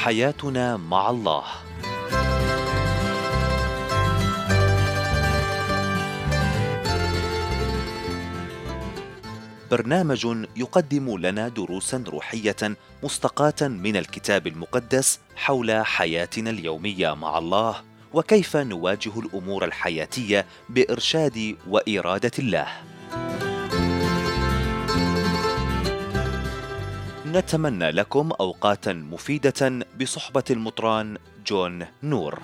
حياتنا مع الله. برنامج يقدم لنا دروسا روحية مستقاة من الكتاب المقدس حول حياتنا اليومية مع الله، وكيف نواجه الأمور الحياتية بإرشاد وإرادة الله. نتمنى لكم أوقاتا مفيدة بصحبة المطران جون نور.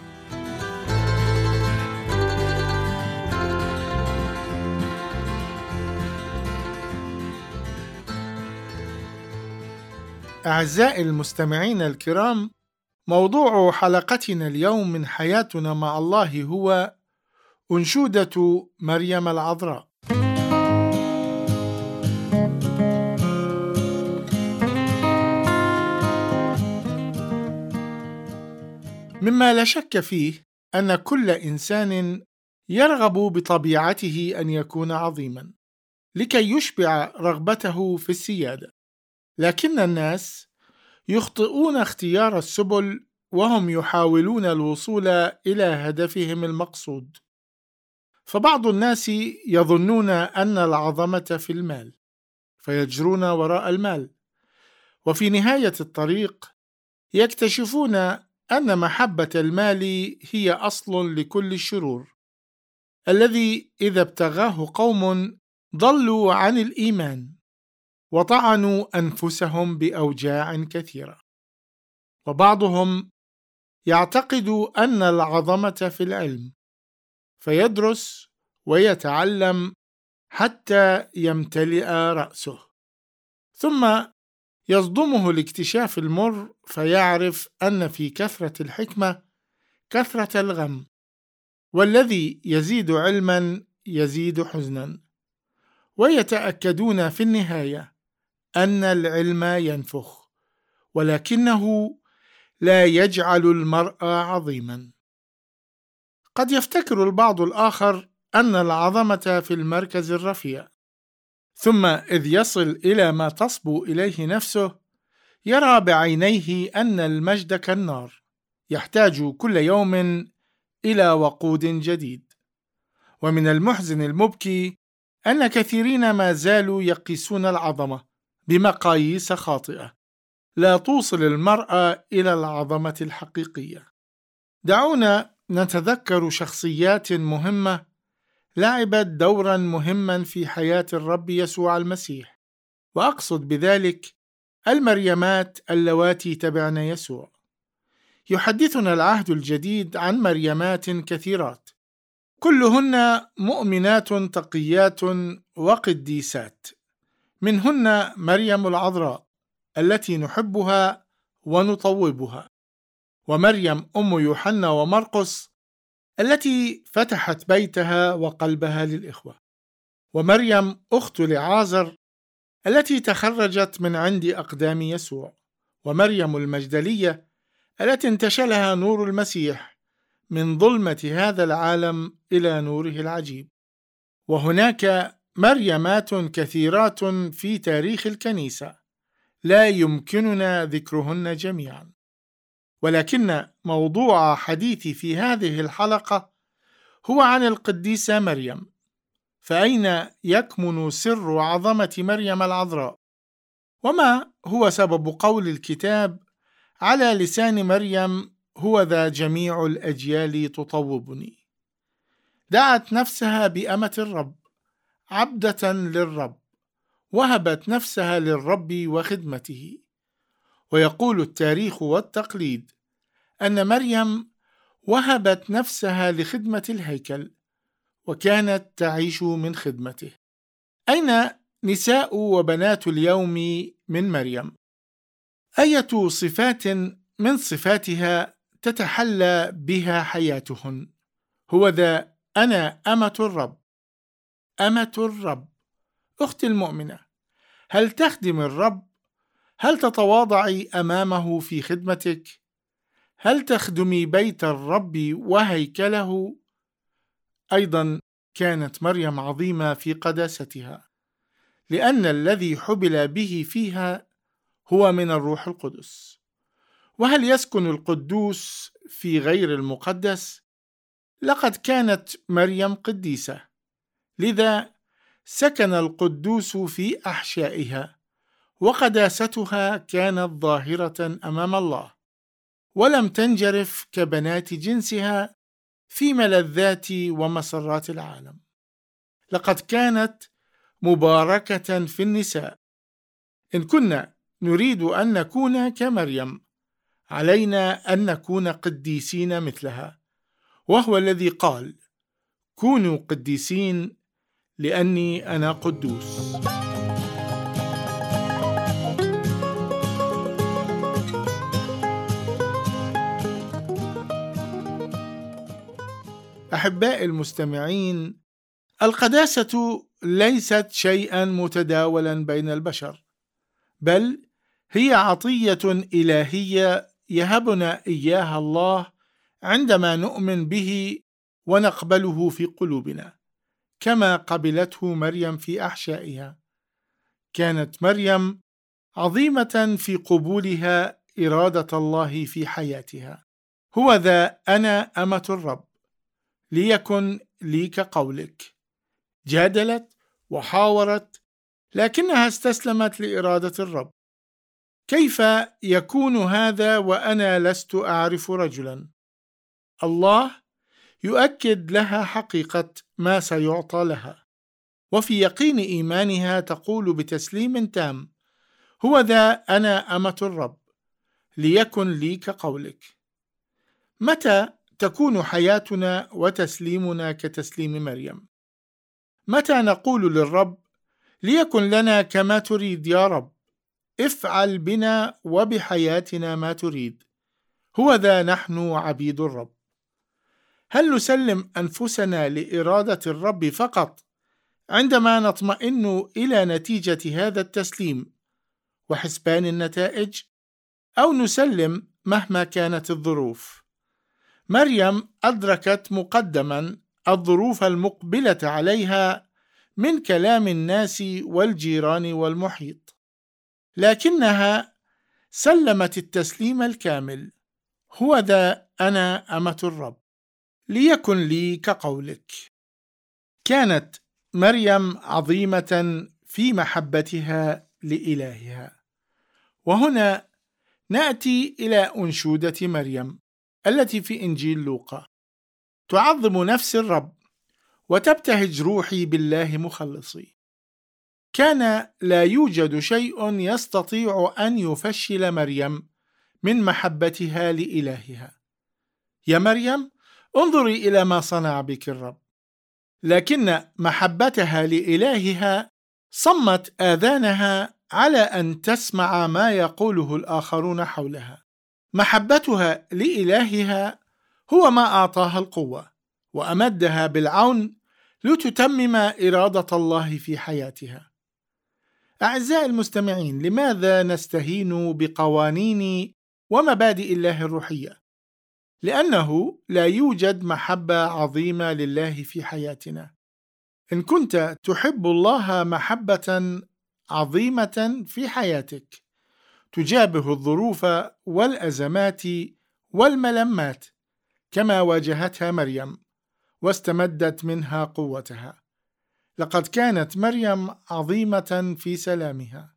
أعزائي المستمعين الكرام، موضوع حلقتنا اليوم من حياتنا مع الله هو أنشودة مريم العذراء. مما لا شك فيه أن كل إنسان يرغب بطبيعته أن يكون عظيما لكي يشبع رغبته في السيادة، لكن الناس يخطئون اختيار السبل وهم يحاولون الوصول إلى هدفهم المقصود. فبعض الناس يظنون أن العظمة في المال فيجرون وراء المال، وفي نهاية الطريق يكتشفون أن محبة المال هي أصل لكل الشرور، الذي إذا ابتغاه قوم ضلوا عن الإيمان وطعنوا أنفسهم بأوجاع كثيرة. وبعضهم يعتقد أن العظمة في العلم فيدرس ويتعلم حتى يمتلئ رأسه، ثم يصدمه الاكتشاف المر فيعرف أن في كثرة الحكمة كثرة الغم، والذي يزيد علما يزيد حزنا، ويتأكدون في النهاية أن العلم ينفخ ولكنه لا يجعل المرء عظيما. قد يفتكر البعض الآخر أن العظمة في المركز الرفيع، ثم إذ يصل إلى ما تصبو إليه نفسه يرى بعينيه أن المجد كالنار يحتاج كل يوم إلى وقود جديد. ومن المحزن المبكي أن كثيرين ما زالوا يقيسون العظمة بمقاييس خاطئة لا توصل المرأة إلى العظمة الحقيقية. دعونا نتذكر شخصيات مهمة لعبت دورا مهما في حياة الرب يسوع المسيح، وأقصد بذلك المريمات اللواتي تبعن يسوع. يحدثنا العهد الجديد عن مريمات كثيرات، كلهن مؤمنات تقيات وقديسات، منهن مريم العذراء التي نحبها ونطوبها، ومريم أم يوحنا ومرقس التي فتحت بيتها وقلبها للإخوة، ومريم أخت لعازر التي تخرجت من عند أقدام يسوع، ومريم المجدلية التي انتشلها نور المسيح من ظلمة هذا العالم إلى نوره العجيب. وهناك مريمات كثيرات في تاريخ الكنيسة لا يمكننا ذكرهن جميعا، ولكن موضوع حديثي في هذه الحلقة هو عن القديسة مريم. فأين يكمن سر عظمة مريم العذراء؟ وما هو سبب قول الكتاب على لسان مريم هو ذا جميع الأجيال تطوبني؟ دعت نفسها بأمة الرب، عبدة للرب، وهبت نفسها للرب وخدمته. ويقول التاريخ والتقليد أن مريم وهبت نفسها لخدمة الهيكل وكانت تعيش من خدمته. أين نساء وبنات اليوم من مريم؟ أية صفات من صفاتها تتحلى بها حياتهن؟ هو ذا أنا أمة الرب. أمة الرب، أختي المؤمنة، هل تخدم الرب؟ هل تتواضعي أمامه في خدمتك؟ هل تخدمي بيت الرب وهيكله؟ أيضا كانت مريم عظيمة في قداستها، لأن الذي حبل به فيها هو من الروح القدس، وهل يسكن القدوس في غير المقدس؟ لقد كانت مريم قديسة، لذا سكن القدوس في أحشائها، وقداستها كانت ظاهرة أمام الله، ولم تنجرف كبنات جنسها في ملذات ومسرات العالم. لقد كانت مباركة في النساء. إن كنا نريد أن نكون كمريم، علينا أن نكون قديسين مثلها، وهو الذي قال: كونوا قديسين لأني أنا قدوس. أحبائي المستمعين، القداسة ليست شيئا متداولا بين البشر، بل هي عطية إلهية يهبنا إياها الله عندما نؤمن به ونقبله في قلوبنا، كما قبلته مريم في أحشائها. كانت مريم عظيمة في قبولها إرادة الله في حياتها. هو ذا أنا أمة الرب، ليكن لي كقولك. جادلت وحاورت، لكنها استسلمت لإرادة الرب. كيف يكون هذا وأنا لست أعرف رجلا؟ الله يؤكد لها حقيقة ما سيعطى لها، وفي يقين إيمانها تقول بتسليم تام: هو ذا أنا أمة الرب، ليكن لي كقولك. متى تكون حياتنا وتسليمنا كتسليم مريم؟ متى نقول للرب: ليكن لنا كما تريد يا رب، افعل بنا وبحياتنا ما تريد، هو ذا نحن عبيد الرب؟ هل نسلم أنفسنا لإرادة الرب فقط عندما نطمئن إلى نتيجة هذا التسليم وحسبان النتائج، أو نسلم مهما كانت الظروف؟ مريم أدركت مقدما الظروف المقبلة عليها من كلام الناس والجيران والمحيط، لكنها سلمت التسليم الكامل: هو ذا أنا أمة الرب، ليكن لي كقولك. كانت مريم عظيمة في محبتها لإلهها. وهنا نأتي إلى أنشودة مريم التي في إنجيل لوقا: تعظم نفس الرب، وتبتهج روحي بالله مخلصي. كان لا يوجد شيء يستطيع أن يفشل مريم من محبتها لإلهها. يا مريم، انظري إلى ما صنع بك الرب. لكن محبتها لإلهها صمت آذانها على أن تسمع ما يقوله الآخرون حولها. محبتها لإلهها هو ما أعطاها القوة وأمدها بالعون لتتمم إرادة الله في حياتها. أعزائي المستمعين، لماذا نستهين بقوانين ومبادئ الله الروحية؟ لأنه لا يوجد محبة عظيمة لله في حياتنا. إن كنت تحب الله محبة عظيمة في حياتك، تجابه الظروف والأزمات والملمات كما واجهتها مريم واستمدت منها قوتها. لقد كانت مريم عظيمة في سلامها.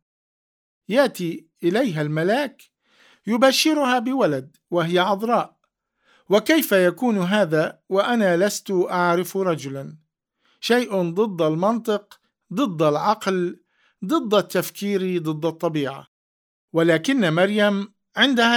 يأتي إليها الملاك يبشرها بولد وهي عذراء. وكيف يكون هذا وأنا لست أعرف رجلا؟ شيء ضد المنطق، ضد العقل، ضد التفكير، ضد الطبيعة. ولكن مريم عندها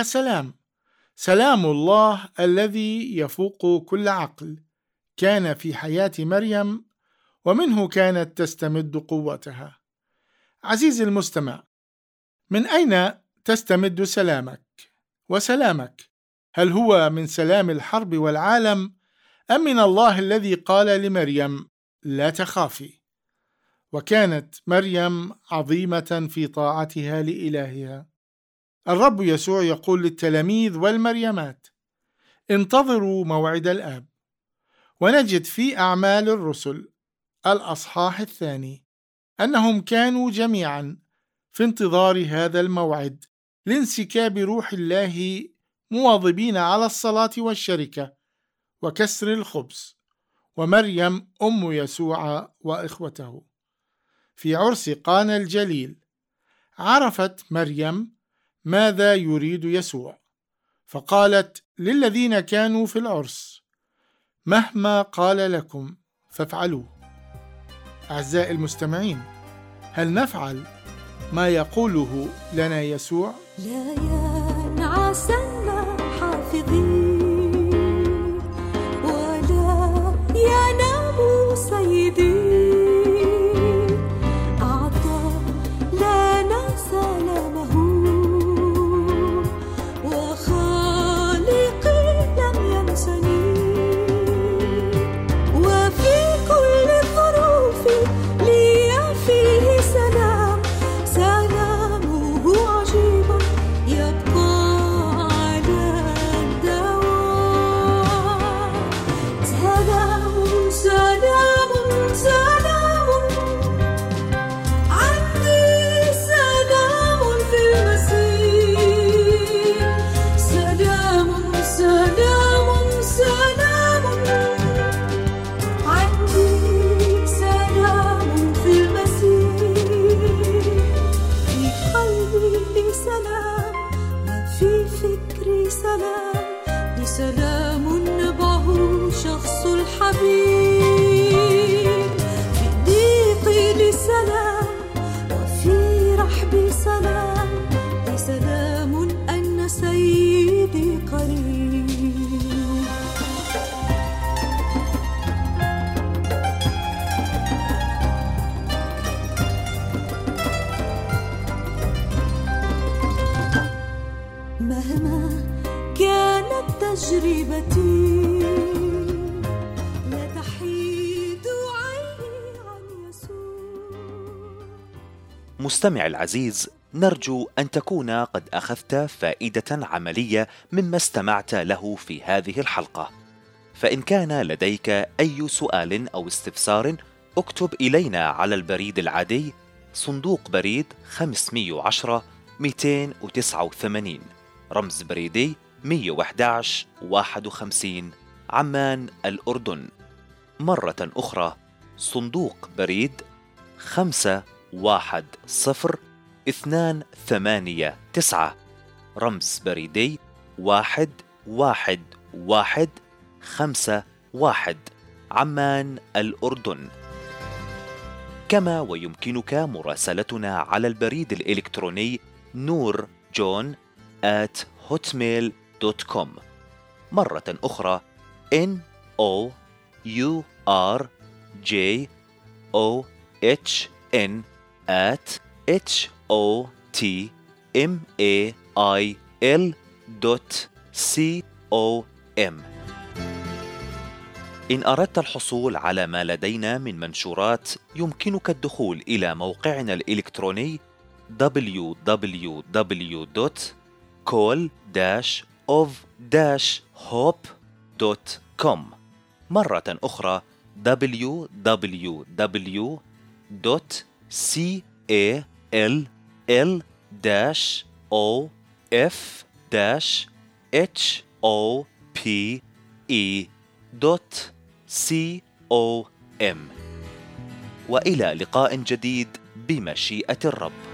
سلام الله الذي يفوق كل عقل كان في حياة مريم، ومنه كانت تستمد قوتها. عزيزي المستمع، من أين تستمد سلامك وسلامك؟ هل هو من سلام الحرب والعالم، أم من الله الذي قال لمريم: لا تخافي؟ وكانت مريم عظيمة في طاعتها لإلهها. الرب يسوع يقول للتلاميذ والمريمات: انتظروا موعد الآب. ونجد في أعمال الرسل الأصحاح 2 أنهم كانوا جميعا في انتظار هذا الموعد لانسكاب روح الله مواظبين على الصلاة والشركة وكسر الخبز، ومريم أم يسوع وإخوته. في عرس قانا الجليل عرفت مريم ماذا يريد يسوع، فقالت للذين كانوا في العرس: مهما قال لكم فافعلوه. أعزائي المستمعين، هل نفعل ما يقوله لنا يسوع؟ لا ينعسن حافظين ولا ينام سيدي، أعطى لنا سلامه وخالقي لم ينسني، وفي كل ظروف لي فيه سلام، سلامه عجيب يبقى على الدوام. سلام سلام سلام عندي، سلام في المسيح، سلام سلام سلام عندي، سلام في المسيح، في قلبي سلام وفي فكري سلام، بسلام نبعه شخص الحبيب، في ضيقي لسلام وفي رحبي سلام، بسلام أن سيدي قريب. مهما كانت تجربتي لا تحيد عيني عن يسوع. مستمع العزيز، نرجو أن تكون قد أخذت فائدة عملية مما استمعت له في هذه الحلقة. فإن كان لديك أي سؤال أو استفسار، اكتب إلينا على البريد العادي صندوق بريد 510 289 رمز بريدي 111 51 عمان الأردن. مرة أخرى صندوق بريد 510-289 رمز بريدي 11151 عمان الأردن. كما ويمكنك مراسلتنا على البريد الإلكتروني noorjohn@hotmail.com. مرة أخرى nourjohn@hotmail.com. إن أردت الحصول على ما لدينا من منشورات، يمكنك الدخول إلى موقعنا الإلكتروني www.call-of-hope.com. مرة أخرى www.call-of-hope.com. وإلى لقاء جديد بمشيئة الرب.